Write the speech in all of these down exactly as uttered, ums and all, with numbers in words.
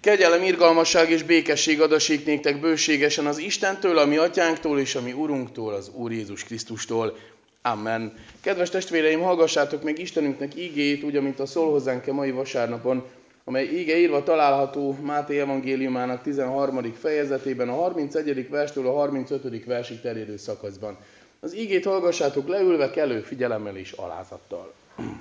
Kegyelem, irgalmasság és békesség adassék néktek bőségesen az Istentől, a mi atyánktól és a mi Urunktól, az Úr Jézus Krisztustól. Amen. Kedves testvéreim, hallgassátok meg Istenünknek ígéjét, úgy, amint a szól hozzánk a mai vasárnapon, amely íge írva található Máté evangéliumának tizenharmadik fejezetében, a harmincegyedik verstől a harmincötödik versig terjedő szakaszban. Az ígét hallgassátok leülve, kellő figyelemmel és alázattal.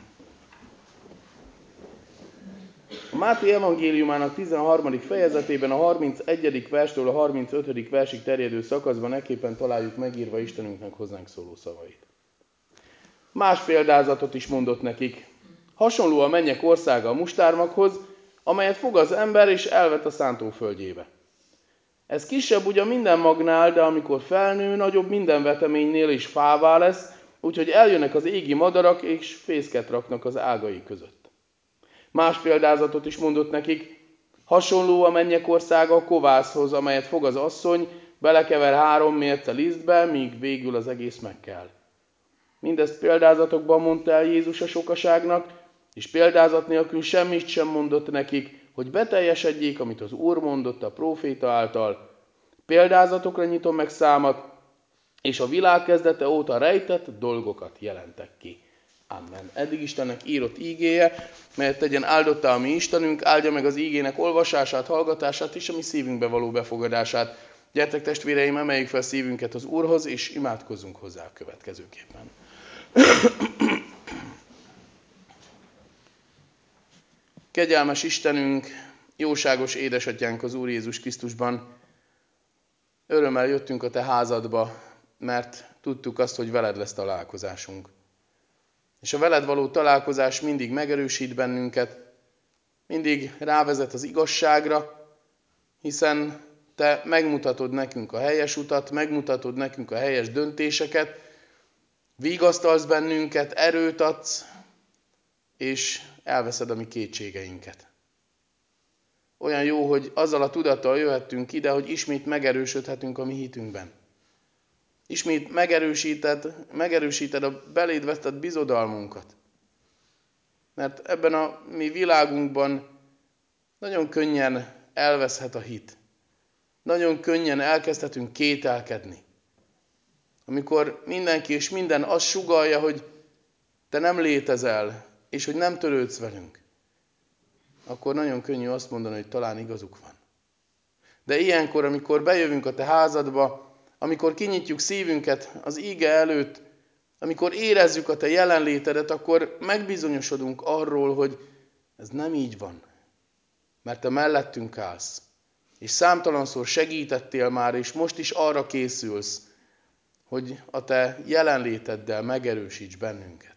A Máté evangéliumának tizenharmadik fejezetében a harmincegyedik verstől a harmincötödik versig terjedő szakaszban ekképpen találjuk megírva Istenünknek hozzánk szóló szavait. Más példázatot is mondott nekik. Hasonló a mennyek országa a mustármaghoz, amelyet fog az ember és elvet a szántóföldjébe. Ez kisebb ugyan minden magnál, de amikor felnő, nagyobb minden veteménynél is fává lesz, úgyhogy eljönnek az égi madarak és fészket raknak az ágai között. Más példázatot is mondott nekik, hasonló a mennyek országa a kovászhoz, amelyet fog az asszony, belekever három mérce lisztbe, míg végül az egész megkel. Mindezt példázatokban mondta el Jézus a sokaságnak, és példázat nélkül semmit sem mondott nekik, hogy beteljesedjék, amit az Úr mondott a próféta által. Példázatokra nyitom meg számat, és a világ kezdete óta rejtett dolgokat jelentek ki. Amen. Eddig Istennek írott ígéje, melyet tegyen áldottá a mi Istenünk, áldja meg az ígének olvasását, hallgatását és a mi szívünkbe való befogadását. Gyertek testvéreim, emeljük fel szívünket az Úrhoz, és imádkozzunk hozzá a következőképpen. Kegyelmes Istenünk, jóságos édesatyánk az Úr Jézus Krisztusban, örömmel jöttünk a te házadba, mert tudtuk azt, hogy veled lesz találkozásunk. És a veled való találkozás mindig megerősít bennünket, mindig rávezet az igazságra, hiszen te megmutatod nekünk a helyes utat, megmutatod nekünk a helyes döntéseket, vigasztalsz bennünket, erőt adsz, és elveszed a mi kétségeinket. Olyan jó, hogy azzal a tudattal jöhettünk ide, hogy ismét megerősödhetünk a mi hitünkben. Ismét megerősíted, megerősíted a beléd vetett bizodalmunkat. Mert ebben a mi világunkban nagyon könnyen elveszhet a hit. Nagyon könnyen elkezdhetünk kételkedni. Amikor mindenki és minden azt sugallja, hogy te nem létezel, és hogy nem törődsz velünk, akkor nagyon könnyű azt mondani, hogy talán igazuk van. De ilyenkor, amikor bejövünk a te házadba, amikor kinyitjuk szívünket az íge előtt, amikor érezzük a te jelenlétedet, akkor megbizonyosodunk arról, hogy ez nem így van. Mert te mellettünk állsz, és számtalanszor segítettél már, és most is arra készülsz, hogy a te jelenléteddel megerősíts bennünket.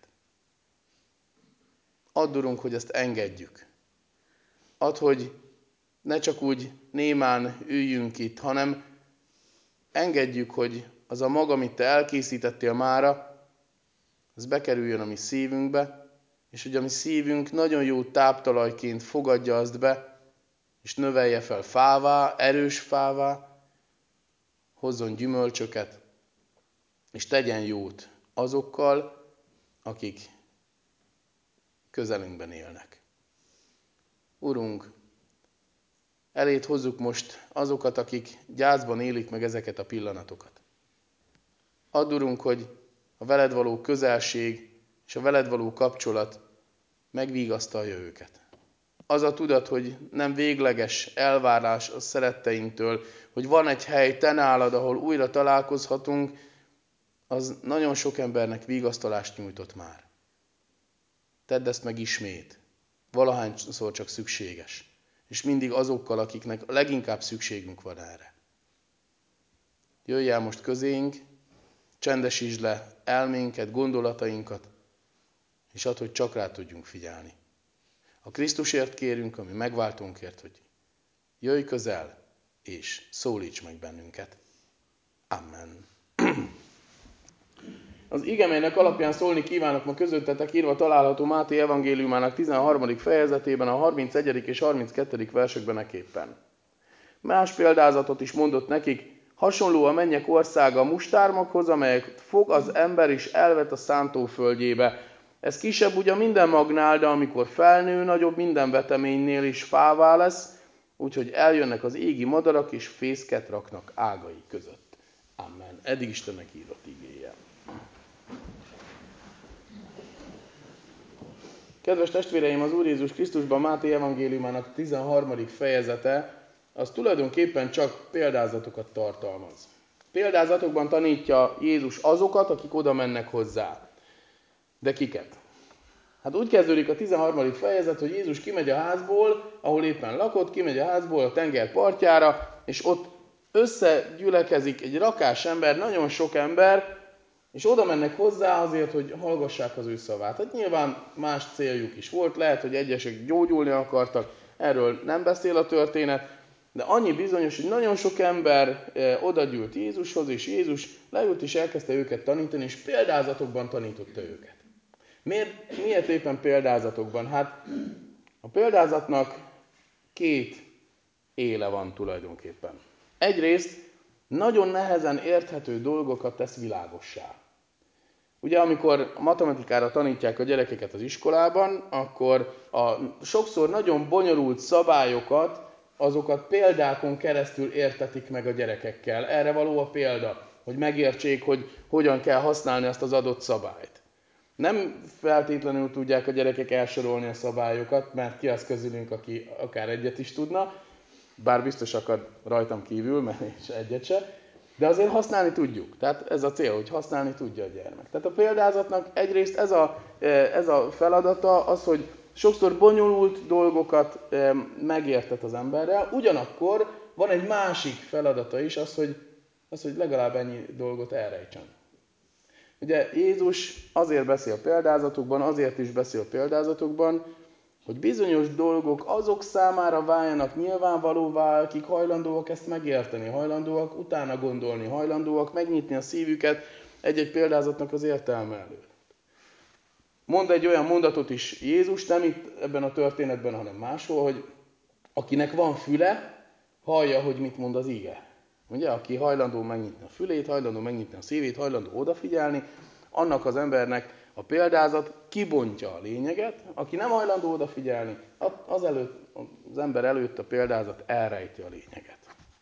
Add, Urunk, hogy ezt engedjük. Add, hogy ne csak úgy némán üljünk itt, hanem engedjük, hogy az a mag, amit te elkészítettél mára, az bekerüljön a mi szívünkbe, és hogy a mi szívünk nagyon jó táptalajként fogadja azt be, és növelje fel fává, erős fává, hozzon gyümölcsöket, és tegyen jót azokkal, akik közelünkben élnek. Urunk, eléd hozzuk most azokat, akik gyászban élik meg ezeket a pillanatokat. Add, Urunk, hogy a veled való közelség és a veled való kapcsolat megvigasztalja őket. Az a tudat, hogy nem végleges elvárás a szeretteinktől, hogy van egy hely te nálad, ahol újra találkozhatunk, az nagyon sok embernek vigasztalást nyújtott már. Tedd ezt meg ismét, valahányszor csak szükséges, és mindig azokkal, akiknek leginkább szükségünk van erre. Jöjj el most közénk, csendesítsd le elménket, gondolatainkat, és add, hogy csak rá tudjunk figyelni. A Krisztusért kérünk, ami megváltónkért, hogy jöjj közel, és szólíts meg bennünket. Amen. Az ige, melynek alapján szólni kívánok ma közöttetek, írva található Máté evangéliumának tizenharmadik fejezetében, a harmincegyedik és harminckettedik versekben eképpen. Más példázatot is mondott nekik, hasonló a mennyek országa a mustármaghoz, amelyet fog az ember és elvet a szántóföldjébe. Ez kisebb ugyan minden magnál, de amikor felnő, nagyobb minden veteménynél is fává lesz, úgyhogy eljönnek az égi madarak, és fészket raknak ágai között. Amen. Eddig Istennek írott igéje. Kedves testvéreim, az Úr Jézus Krisztusban Máté evangéliumának tizenharmadik fejezete, az tulajdonképpen csak példázatokat tartalmaz. Példázatokban tanítja Jézus azokat, akik oda mennek hozzá. De kiket? Hát úgy kezdődik a tizenharmadik fejezet, hogy Jézus kimegy a házból, ahol éppen lakott, kimegy a házból a tenger partjára, és ott összegyülekezik egy rakás ember, nagyon sok ember, és oda mennek hozzá azért, hogy hallgassák az ő szavát. Hát nyilván más céljuk is volt, lehet, hogy egyesek gyógyulni akartak, erről nem beszél a történet, de annyi bizonyos, hogy nagyon sok ember oda gyűlt Jézushoz, és Jézus leült és elkezdte őket tanítani, és példázatokban tanította őket. Miért, miért éppen példázatokban? Hát a példázatnak két éle van tulajdonképpen. Egyrészt nagyon nehezen érthető dolgokat tesz világossá. Ugye amikor matematikára tanítják a gyerekeket az iskolában, akkor a sokszor nagyon bonyolult szabályokat, azokat példákon keresztül értetik meg a gyerekekkel. Erre való a példa, hogy megértsék, hogy hogyan kell használni azt az adott szabályt. Nem feltétlenül tudják a gyerekek elsorolni a szabályokat, mert ki az közülünk, aki akár egyet is tudna, bár biztos akad rajtam kívül, mert és egyet se, de azért használni tudjuk. Tehát ez a cél, hogy használni tudja a gyermek. Tehát a példázatnak egyrészt ez a, ez a feladata, az, hogy sokszor bonyolult dolgokat megértet az emberrel, ugyanakkor van egy másik feladata is, az, hogy, az, hogy legalább ennyi dolgot elrejtsen. Ugye Jézus azért beszél példázatokban, azért is beszél példázatokban, hogy bizonyos dolgok azok számára váljanak nyilvánvalóvá, akik hajlandóak ezt megérteni, hajlandóak utána gondolni, hajlandóak megnyitni a szívüket egy-egy példázatnak az értelme előtt. Mond egy olyan mondatot is Jézus, nem itt ebben a történetben, hanem máshol, hogy akinek van füle, hallja, hogy mit mond az ige. Ugye, aki hajlandó megnyitni a fülét, hajlandó megnyitni a szívét, hajlandó odafigyelni, annak az embernek a példázat kibontja a lényeget, aki nem hajlandó odafigyelni, az, előtt, az ember előtt a példázat elrejti a lényeget.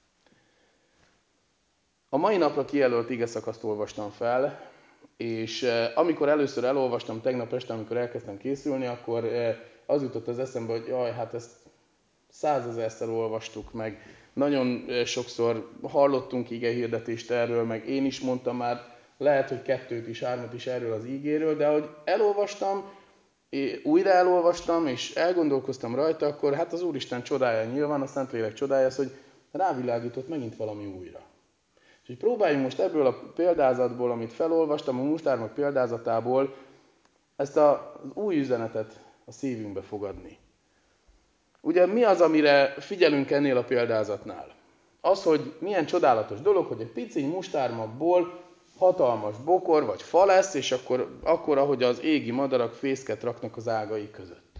A mai napra kijelölt igeszakaszt olvastam fel, és amikor először elolvastam tegnap este, amikor elkezdtem készülni, akkor az jutott az eszembe, hogy jaj, hát ezt százezerszer olvastuk meg, nagyon sokszor hallottunk igehirdetést erről, meg én is mondtam már, lehet, hogy kettőt is, hármat is erről az ígéről, de ahogy elolvastam, újra elolvastam, és elgondolkoztam rajta, akkor hát az Úristen csodája nyilván, a Szentlélek csodája az, hogy rávilágított megint valami újra. És hogy próbáljunk most ebből a példázatból, amit felolvastam, a mustármag példázatából, ezt az új üzenetet a szívünkbe fogadni. Ugye mi az, amire figyelünk ennél a példázatnál? Az, hogy milyen csodálatos dolog, hogy egy piciny mustármagból hatalmas bokor vagy fa lesz, és akkor, akkor ahogy az égi madarak fészket raknak az ágai között.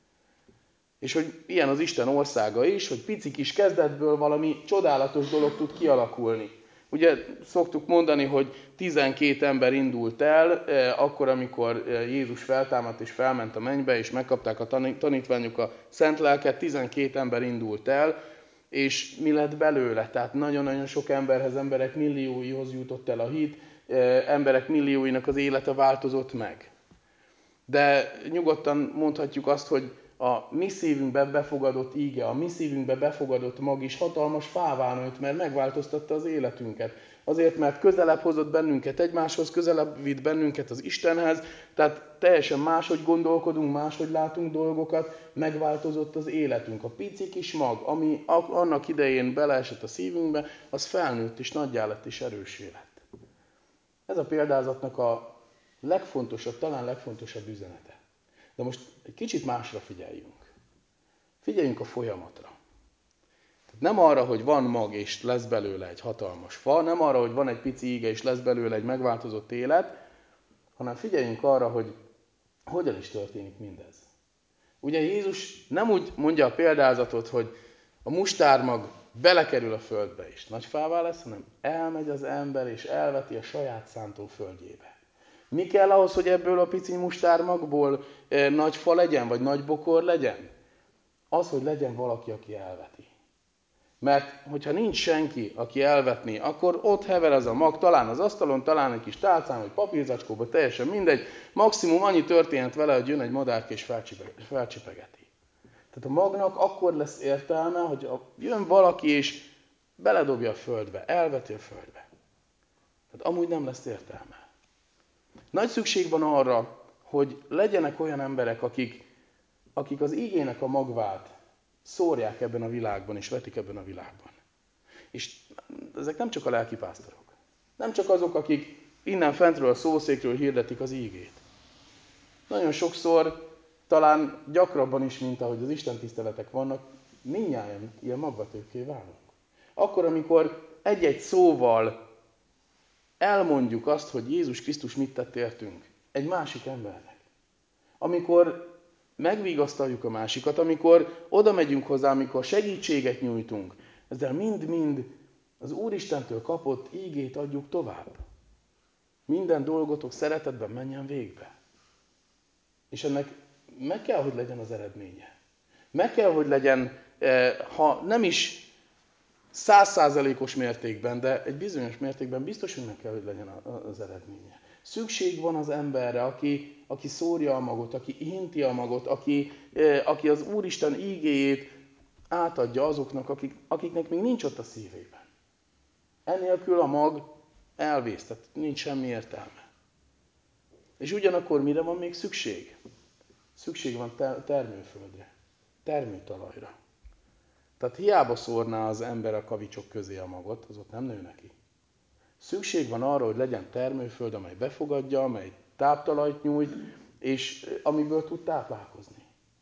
És hogy ilyen az Isten országa is, hogy pici kis kezdetből valami csodálatos dolog tud kialakulni. Ugye szoktuk mondani, hogy tizenkét ember indult el, akkor, amikor Jézus feltámadt és felment a mennybe, és megkapták a tanítványok a szent lelket, tizenkét ember indult el, és mi lett belőle? Tehát nagyon-nagyon sok emberhez, emberek millióihoz jutott el a hit, emberek millióinak az élete változott meg. De nyugodtan mondhatjuk azt, hogy a mi szívünkbe befogadott íge, a mi szívünkbe befogadott mag is hatalmas fává nőtt, mert megváltoztatta az életünket. Azért, mert közelebb hozott bennünket egymáshoz, közelebb vitt bennünket az Istenhez, tehát teljesen máshogy gondolkodunk, máshogy látunk dolgokat, megváltozott az életünk. A pici kis mag, ami annak idején beleesett a szívünkbe, az felnőtt és nagyjá lett és erőssé lett. Ez a példázatnak a legfontosabb, talán legfontosabb üzenete. De most egy kicsit másra figyeljünk. Figyeljünk a folyamatra. Tehát nem arra, hogy van mag és lesz belőle egy hatalmas fa, nem arra, hogy van egy pici íge és lesz belőle egy megváltozott élet, hanem figyeljünk arra, hogy hogyan is történik mindez. Ugye Jézus nem úgy mondja a példázatot, hogy a mustármag belekerül a földbe és nagy fává lesz, hanem elmegy az ember és elveti a saját szántóföldjébe. Mi kell ahhoz, hogy ebből a pici mustármagból e, nagy fa legyen, vagy nagy bokor legyen? Az, hogy legyen valaki, aki elveti. Mert hogyha nincs senki, aki elvetné, akkor ott hever az a mag, talán az asztalon, talán egy kis tálcán, vagy papírzacskóba, teljesen mindegy. Maximum annyi történt vele, hogy jön egy madárka és felcsipegeti. Tehát a magnak akkor lesz értelme, hogy jön valaki és beledobja a földbe, elveti a földbe. Tehát amúgy nem lesz értelme. Nagy szükség van arra, hogy legyenek olyan emberek, akik, akik az igének a magvát szórják ebben a világban, és vetik ebben a világban. És ezek nem csak a lelkipásztorok. Nem csak azok, akik innen fentről a szószékről hirdetik az ígét. Nagyon sokszor, talán gyakrabban is, mint ahogy az Isten tiszteletek vannak, mindnyájan ilyen magvatőkké válunk. Akkor, amikor egy-egy szóval elmondjuk azt, hogy Jézus Krisztus mit tett értünk egy másik embernek. Amikor megvigasztaljuk a másikat, amikor oda megyünk hozzá, amikor segítséget nyújtunk, ezzel mind-mind az Úristentől kapott ígét adjuk tovább. Minden dolgotok szeretetben menjen végbe. És ennek meg kell, hogy legyen az eredménye. Meg kell, hogy legyen, ha nem is százszázalékos mértékben, de egy bizonyos mértékben biztos, hogy meg kell, hogy legyen az eredménye. Szükség van az emberre, aki, aki szórja a magot, aki hinti a magot, aki, aki az Úristen ígéjét átadja azoknak, akik, akiknek még nincs ott a szívében. Ennélkül a mag elvész, tehát nincs semmi értelme. És ugyanakkor mire van még szükség? Szükség van termőföldre, termőtalajra. Tehát hiába szórná az ember a kavicsok közé a magot, az ott nem nő neki. Szükség van arra, hogy legyen termőföld, amely befogadja, amely táptalajt nyújt, és amiből tud táplálkozni.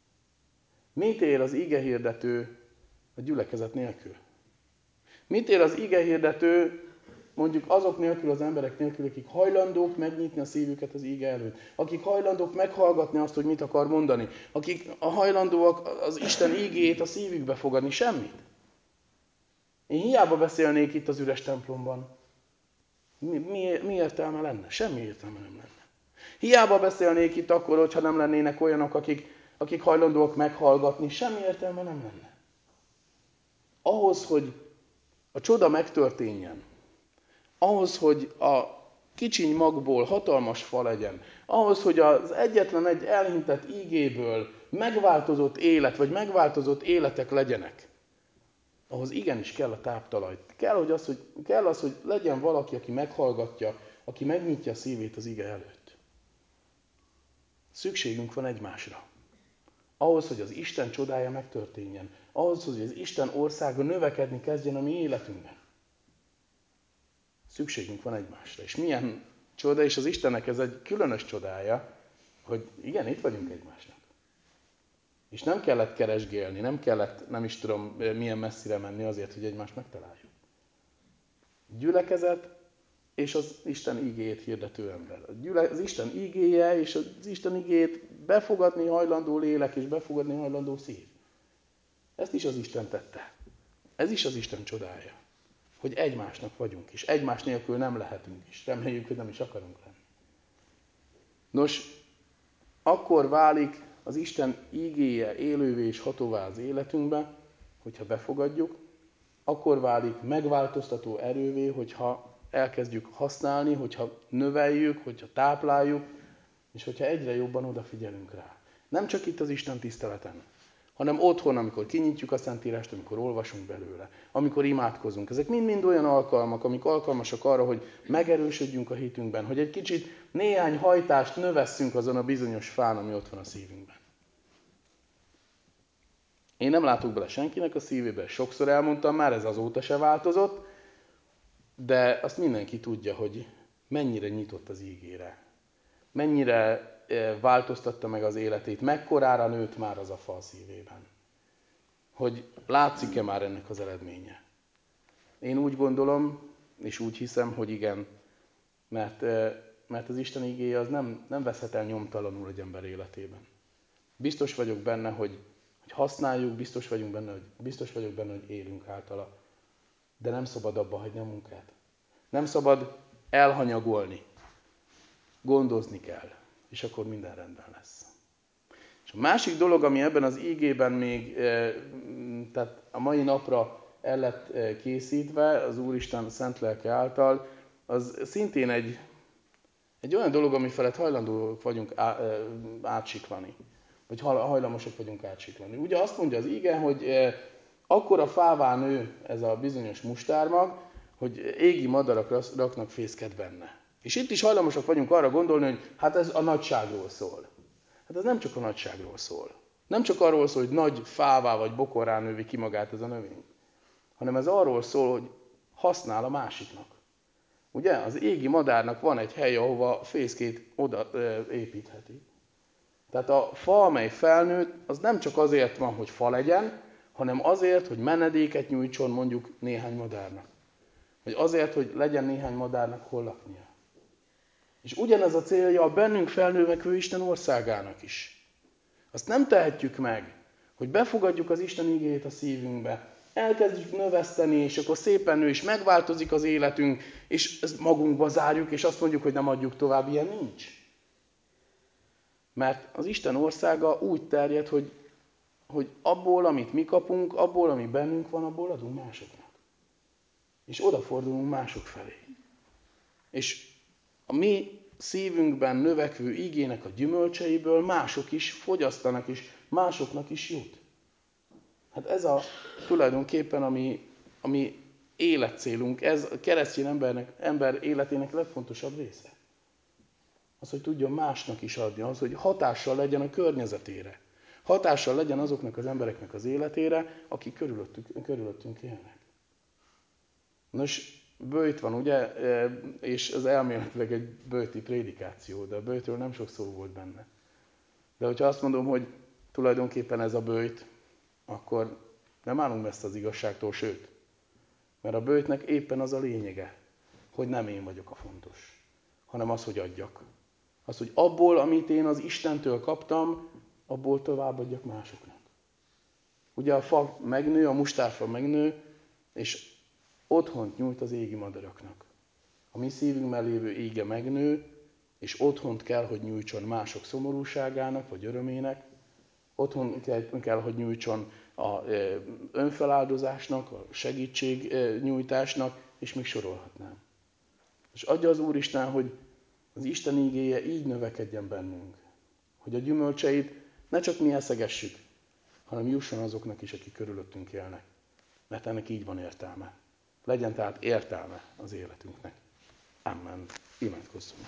Mit ér az igehirdető a gyülekezet nélkül? Mit ér az igehirdető mondjuk azok nélkül, az emberek nélkül, akik hajlandók megnyitni a szívüket az ige előtt, akik hajlandók meghallgatni azt, hogy mit akar mondani, akik a hajlandóak az Isten ígéjét a szívükbe fogadni, semmit. Én hiába beszélnék itt az üres templomban. Mi, mi, mi értelme lenne? Semmi értelme nem lenne. Hiába beszélnék itt akkor, hogyha nem lennének olyanok, akik, akik hajlandóak meghallgatni, semmi értelme nem lenne. Ahhoz, hogy a csoda megtörténjen, ahhoz, hogy a kicsiny magból hatalmas fa legyen, ahhoz, hogy az egyetlen egy elhintett ígéből megváltozott élet, vagy megváltozott életek legyenek, ahhoz igenis kell a táptalaj. Kell, hogy az, hogy, kell az, hogy legyen valaki, aki meghallgatja, aki megnyitja a szívét az ige előtt. Szükségünk van egymásra. Ahhoz, hogy az Isten csodája megtörténjen. Ahhoz, hogy az Isten országa növekedni kezdjen a mi életünkben. Szükségünk van egymásra. És milyen csoda, és az Istennek ez egy különös csodája, hogy igen, itt vagyunk egymásnak. És nem kellett keresgélni, nem kellett, nem is tudom, milyen messzire menni azért, hogy egymást megtaláljuk. Gyülekezet és az Isten ígéjét hirdető ember. Az Isten ígéje és az Isten ígéjét befogadni hajlandó lélek és befogadni hajlandó szív. Ezt is az Isten tette. Ez is az Isten csodája. Hogy egymásnak vagyunk, és egymás nélkül nem lehetünk, és reméljük, hogy nem is akarunk lenni. Nos, akkor válik az Isten ígéje élővé és hatóvá az életünkbe, hogyha befogadjuk, akkor válik megváltoztató erővé, hogyha elkezdjük használni, hogyha növeljük, hogyha tápláljuk, és hogyha egyre jobban odafigyelünk rá. Nem csak itt az Isten tiszteleten, hanem otthon, amikor kinyitjuk a Szentírást, amikor olvasunk belőle, amikor imádkozunk. Ezek mind-mind olyan alkalmak, amik alkalmasak arra, hogy megerősödjünk a hitünkben, hogy egy kicsit néhány hajtást növesszünk azon a bizonyos fán, ami ott van a szívünkben. Én nem látok bele senkinek a szívébe, sokszor elmondtam már, ez azóta se változott, de azt mindenki tudja, hogy mennyire nyitott az ígére. Mennyire változtatta meg az életét, mekkorára nőtt már az a fa a szívében. Hogy látszik-e már ennek az eredménye. Én úgy gondolom, és úgy hiszem, hogy igen, mert, mert az Isten igéje az nem, nem veszhet el nyomtalanul egy ember életében. Biztos vagyok benne, hogy, hogy használjuk, biztos, vagyunk benne, hogy, biztos vagyok benne, hogy élünk általa. De nem szabad abba hagyni a munkát. Nem szabad elhanyagolni. Gondozni kell. És akkor minden rendben lesz. És a másik dolog, ami ebben az ígében még, tehát a mai napra el lett készítve az Úristen szent lelke által, az szintén egy, egy olyan dolog, ami felett hajlandóak vagyunk átsiklani. Vagy hajlamosak vagyunk átsiklani. Ugye azt mondja az ige, hogy akkora fává nő ez a bizonyos mustármag, hogy égi madarak raknak fészket benne. És itt is hajlamosak vagyunk arra gondolni, hogy hát ez a nagyságról szól. Hát ez nem csak a nagyságról szól. Nem csak arról szól, hogy nagy fává vagy bokorrá növi ki magát ez a növény. Hanem ez arról szól, hogy használ a másiknak. Ugye? Az égi madárnak van egy hely, ahova fészkét oda építheti. Tehát a fa, amely felnőtt, az nem csak azért van, hogy fa legyen, hanem azért, hogy menedéket nyújtson mondjuk néhány madárnak. Vagy azért, hogy legyen néhány madárnak hol laknia. És ugyanez a célja a bennünk felnövekvő Isten országának is. Azt nem tehetjük meg, hogy befogadjuk az Isten igéjét a szívünkbe, elkezdjük növeszteni, és akkor szépen nő, és megváltozik az életünk, és ezt magunkba zárjuk, és azt mondjuk, hogy nem adjuk tovább, ilyen nincs. Mert az Isten országa úgy terjed, hogy, hogy abból, amit mi kapunk, abból, ami bennünk van, abból adunk másoknak. És odafordulunk mások felé. És a mi szívünkben növekvő igének a gyümölcseiből mások is fogyasztanak, és másoknak is jut. Hát ez a tulajdonképpen a mi, a mi életcélunk, ez a keresztény embernek, ember életének legfontosabb része. Az, hogy tudjon másnak is adni, az, hogy hatással legyen a környezetére. Hatással legyen azoknak az embereknek az életére, akik körülöttünk, körülöttünk élnek. Nos, böjt van, ugye, és ez elméletileg egy böjti prédikáció, de a böjtről nem sok szó volt benne. De hogyha azt mondom, hogy tulajdonképpen ez a böjt, akkor nem állunk messze az igazságtól, sőt. Mert a böjtnek éppen az a lényege, hogy nem én vagyok a fontos, hanem az, hogy adjak. Az, hogy abból, amit én az Istentől kaptam, abból továbbadjak másoknak. Ugye a fa megnő, a mustárfa megnő, és otthont nyújt az égi madaraknak. A mi szívünkben lévő ége megnő, és otthont kell, hogy nyújtson mások szomorúságának, vagy örömének. Otthon kell, hogy nyújtson a önfeláldozásnak, a segítségnyújtásnak, és még sorolhatnám. És adja az Úristen, hogy az Isten igéje így növekedjen bennünk. Hogy a gyümölcseit ne csak mi eszegessük, hanem jusson azoknak is, akik körülöttünk élnek. Mert ennek így van értelme. Legyen tehát értelme az életünknek. Amen. Imádkozzunk.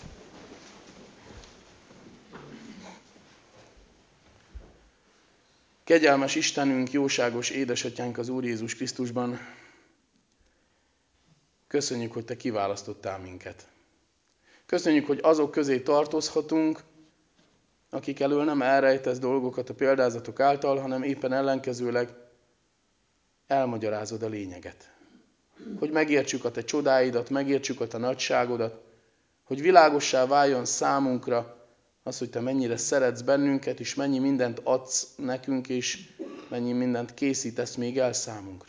Kegyelmes Istenünk, jóságos édesatyánk az Úr Jézus Krisztusban, köszönjük, hogy Te kiválasztottál minket. Köszönjük, hogy azok közé tartozhatunk, akik elől nem elrejtesz dolgokat a példázatok által, hanem éppen ellenkezőleg elmagyarázod a lényeget. Hogy megértsük a Te csodáidat, megértsük a Te nagyságodat, hogy világossá váljon számunkra az, hogy Te mennyire szeretsz bennünket, és mennyi mindent adsz nekünk, és mennyi mindent készítesz még el számunkra.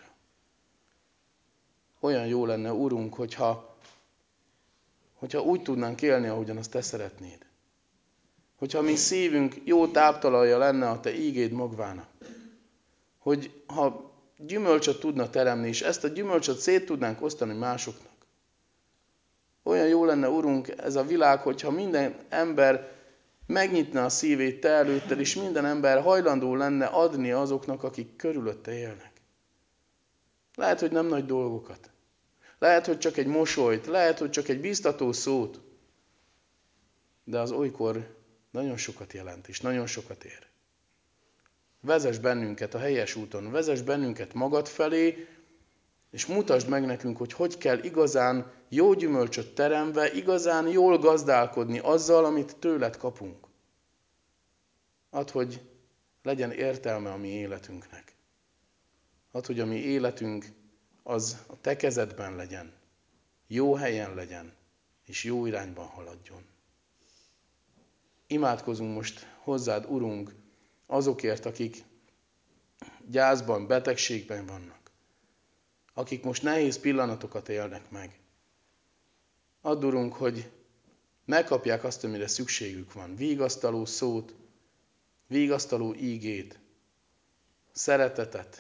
Olyan jó lenne, Urunk, hogyha, hogyha úgy tudnánk élni, ahogyan azt Te szeretnéd. Hogyha mi szívünk jó táptalajja lenne a Te ígéd magvának. Hogy ha gyümölcsöt tudna teremni, és ezt a gyümölcsöt szét tudnánk osztani másoknak. Olyan jó lenne, Urunk, ez a világ, hogyha minden ember megnyitna a szívét Te előtted, és minden ember hajlandó lenne adni azoknak, akik körülötte élnek. Lehet, hogy nem nagy dolgokat. Lehet, hogy csak egy mosolyt, lehet, hogy csak egy biztató szót. De az olykor nagyon sokat jelent, és nagyon sokat ér. Vezess bennünket a helyes úton, vezess bennünket magad felé, és mutasd meg nekünk, hogy hogy kell igazán jó gyümölcsöt teremve, igazán jól gazdálkodni azzal, amit tőled kapunk. Add, hogy legyen értelme a mi életünknek. Add, hogy a mi életünk az a Te kezedben legyen, jó helyen legyen, és jó irányban haladjon. Imádkozunk most hozzád, Urunk, azokért, akik gyászban, betegségben vannak, akik most nehéz pillanatokat élnek meg. Add, Urunk, hogy megkapják azt, amire szükségük van. Vigasztaló szót, vigasztaló ígét, szeretetet,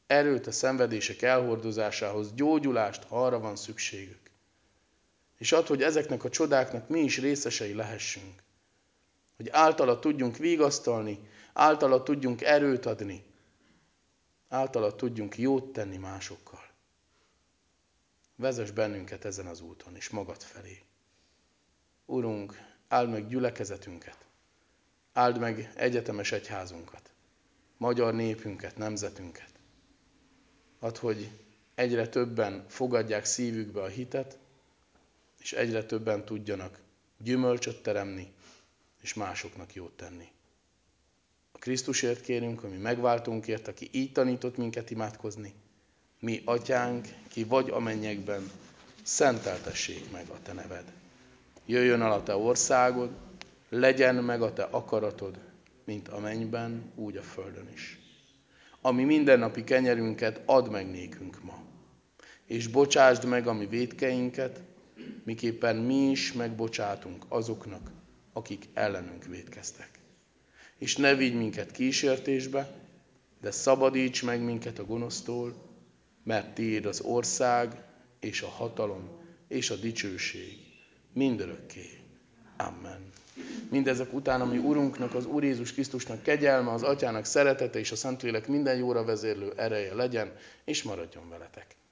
erőt a szenvedések elhordozásához, gyógyulást, ha arra van szükségük. És add, hogy ezeknek a csodáknak mi is részesei lehessünk. Hogy általa tudjunk vigasztalni, általa tudjunk erőt adni, általa tudjunk jót tenni másokkal. Vezess bennünket ezen az úton, és magad felé. Urunk, áld meg gyülekezetünket, áld meg egyetemes egyházunkat, magyar népünket, nemzetünket. Add, hogy egyre többen fogadják szívükbe a hitet, és egyre többen tudjanak gyümölcsöt teremni, és másoknak jót tenni. A Krisztusért kérünk, ami megváltunkért, aki így tanított minket imádkozni. Mi, Atyánk, ki vagy a mennyekben, szenteltessék meg a te neved. Jöjjön el a te országod, legyen meg a te akaratod, mint a mennyben, úgy a földön is. Ami mindennapi kenyerünket add meg nékünk ma, és bocsásd meg a mi vétkeinket, miképpen mi is megbocsátunk azoknak, akik ellenünk vétkeztek. És ne vigy minket kísértésbe, de szabadíts meg minket a gonosztól, mert tiéd az ország, és a hatalom, és a dicsőség mindörökké. Amen. Mindezek után, ami Urunknak, az Úr Jézus Krisztusnak kegyelme, az Atyának szeretete és a Szentlélek minden jóra vezérlő ereje legyen, és maradjon veletek.